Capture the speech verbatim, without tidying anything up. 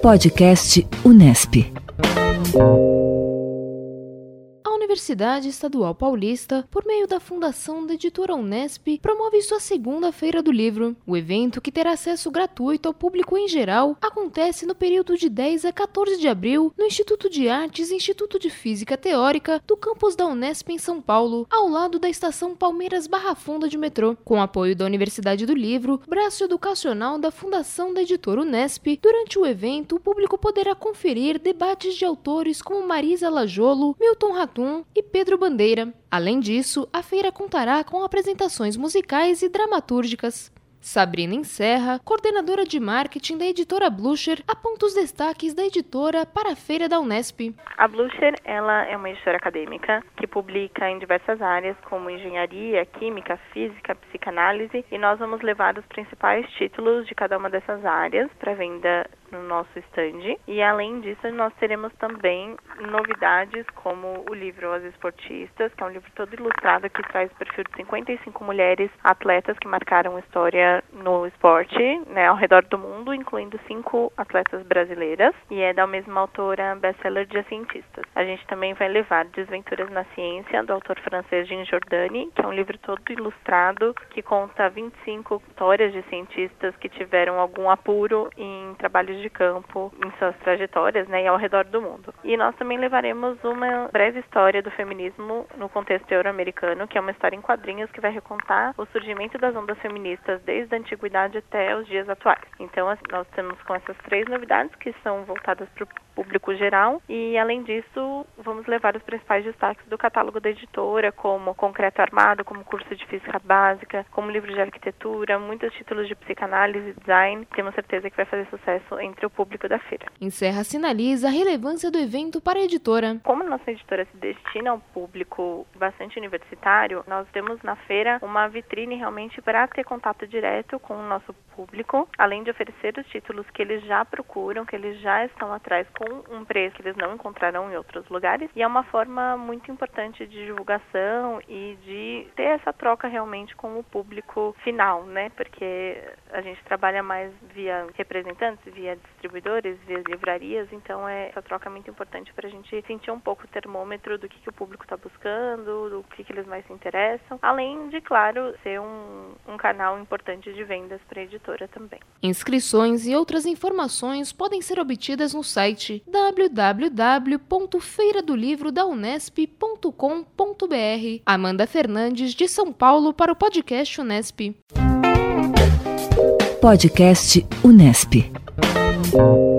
Podcast Unesp. A Universidade Estadual Paulista, por meio da Fundação da Editora Unesp, promove sua segunda Feira do Livro. O evento, que terá acesso gratuito ao público em geral, acontece no período de dez a quatorze de abril no Instituto de Artes e Instituto de Física Teórica do campus da Unesp em São Paulo, ao lado da estação Palmeiras Barra Funda de metrô. Com apoio da Universidade do Livro, braço educacional da Fundação da Editora Unesp, durante o evento o público poderá conferir debates de autores como Marisa Lajolo, Milton Ratum e Pedro Bandeira. Além disso, a feira contará com apresentações musicais e dramatúrgicas. Sabrina Encerra, coordenadora de marketing da editora Blucher, aponta os destaques da editora para a feira da Unesp. A Blucher, ela é uma editora acadêmica que publica em diversas áreas como engenharia, química, física, psicanálise, e nós vamos levar os principais títulos de cada uma dessas áreas para venda no nosso stand. E além disso, nós teremos também novidades como o livro As Esportistas, que é um livro todo ilustrado que traz o perfil de cinquenta e cinco mulheres atletas que marcaram história no esporte, né, ao redor do mundo, incluindo cinco atletas brasileiras, e é da mesma autora best-seller de Cientistas. A gente também vai levar Desventuras na Ciência, do autor francês Jean Jordani, que é um livro todo ilustrado que conta vinte e cinco histórias de cientistas que tiveram algum apuro em trabalhos de campo em suas trajetórias, né, e ao redor do mundo. E nós também levaremos uma breve história do feminismo no contexto euro-americano, que é uma história em quadrinhos que vai recontar o surgimento das ondas feministas desde a antiguidade até os dias atuais. Então, nós temos com essas três novidades que são voltadas para o público geral e, além disso, vamos levar os principais destaques do catálogo da editora, como Concreto Armado, como curso de Física Básica, como livro de arquitetura, muitos títulos de psicanálise e design. Temos certeza que vai fazer sucesso entre o público da feira. Encerra sinaliza a relevância do evento para a editora. Como nossa editora se destina a um público bastante universitário, nós temos na feira uma vitrine realmente para ter contato direto com o nosso público, além de oferecer os títulos que eles já procuram, que eles já estão atrás com um preço que eles não encontrarão em outros lugares, e é uma forma muito importante de divulgação e de ter essa troca realmente com o público final, né? Porque a gente trabalha mais via representantes, via distribuidores, via livrarias, então é essa troca muito importante para a gente sentir um pouco o termômetro do que, que o público está buscando, do que, que eles mais se interessam, além de, claro, ser um, um canal importante de vendas para a editora também. Inscrições e outras informações podem ser obtidas no site w w w ponto feira do livro da unesp ponto com ponto b r. Amanda Fernandes, de São Paulo, para o podcast Unesp. Podcast Unesp.